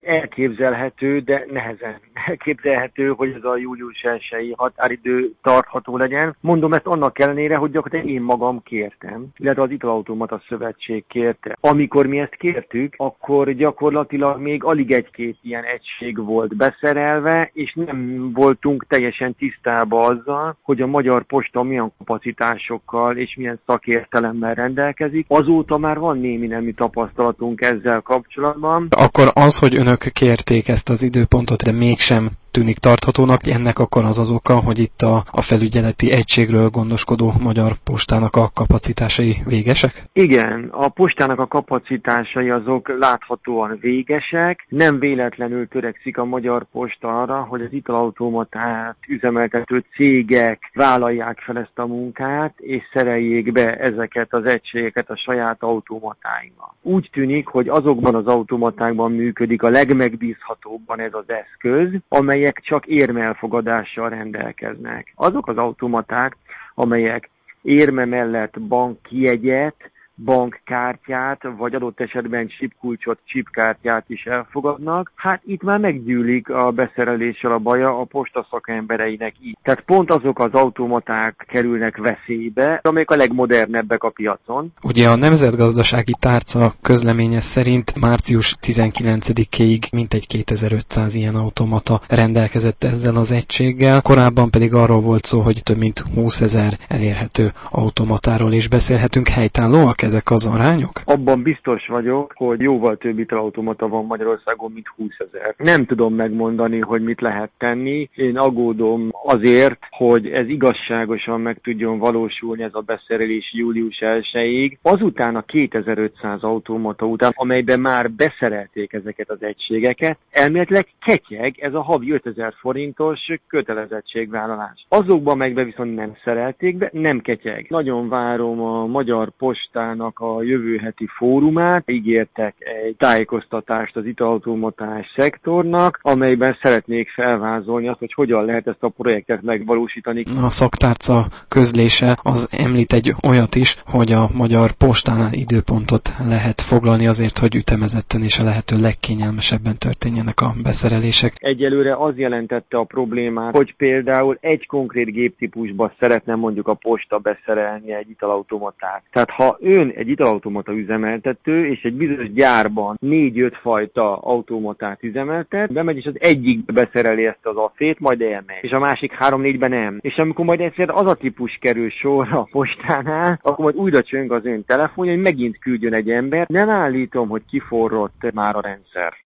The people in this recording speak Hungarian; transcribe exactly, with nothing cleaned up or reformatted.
elképzelhető, de nehezen elképzelhető, hogy ez a július elsejei határidő tartható legyen. Mondom ezt annak ellenére, hogy gyakorlatilag én magam kértem, illetve az Italautomata Szövetség kérte. Amikor mi ezt kértük, akkor gyakorlatilag még alig egy-két ilyen egység volt beszerelve, és nem voltunk teljesen tisztában azzal, hogy a Magyar Posta milyen kapacitásokkal és milyen szakértelemmel rendelkezik. Azóta már van némi nemű tapasztalatunk ezzel kapcsolatban. Akkor az, hogy önök kérték ezt az időpontot, de mégsem tűnik tarthatónak, ennek akkor az az oka, hogy itt a, a felügyeleti egységről gondoskodó Magyar Postának a kapacitásai végesek? Igen, a postának a kapacitásai azok láthatóan végesek. Nem véletlenül törekszik a Magyar Posta arra, hogy az italautomatát üzemeltető cégek vállalják fel ezt a munkát, és szereljék be ezeket az egységeket a saját automatáinkba. Úgy tűnik, hogy azokban az automatákban működik a legmegbízhatóbban ez az eszköz, amelyek csak érmelfogadással rendelkeznek. Azok az automaták, amelyek érme mellett bankjegyet, bankkártyát, vagy adott esetben chipkulcsot, chipkártyát is elfogadnak, hát itt már meggyűlik a beszereléssel a baja a posta szakembereinek így. Tehát pont azok az automaták kerülnek veszélybe, amelyek a legmodernebbek a piacon. Ugye a Nemzetgazdasági Tárca közleménye szerint március tizenkilencedikéig mintegy kétezer-ötszáz ilyen automata rendelkezett ezzel az egységgel, korábban pedig arról volt szó, hogy több mint húszezer elérhető automatáról is beszélhetünk. Helytállóak ezek az arányok? Abban biztos vagyok, hogy jóval több italautomata van Magyarországon, mint húszezer. Nem tudom megmondani, hogy mit lehet tenni. Én aggódom azért, hogy ez igazságosan meg tudjon valósulni ez a beszerelés július elsejéig. Azután a kétezer-ötszáz automata után, amelyben már beszerelték ezeket az egységeket, elméletileg ketyeg ez a havi ötezer forintos kötelezettségvállalás. Azokban megbe viszont nem szerelték be, nem ketyeg. Nagyon várom a Magyar Postán a jövő heti fórumát, ígértek egy tájékoztatást az italautomatás szektornak, amelyben szeretnék felvázolni azt, hogy hogyan lehet ezt a projektet megvalósítani. A szaktárca közlése az említ egy olyat is, hogy a Magyar Postánál időpontot lehet foglalni azért, hogy ütemezetten és a lehető legkényelmesebben történjenek a beszerelések. Egyelőre az jelentette a problémát, hogy például egy konkrét géptípusba szeretne mondjuk a posta beszerelni egy italautomatát. Tehát ha ön egy italautomata üzemeltető, és egy bizonyos gyárban négy-öt fajta automatát üzemeltet, bemegy, és az egyikbe beszereli ezt az afét, majd elmegy. És a másik három-négyben nem. És amikor majd egyszer az a típus kerül sorra a postánál, akkor majd újra csöng az ön telefonja, hogy megint küldjön egy ember. Nem állítom, hogy kiforrott már a rendszer.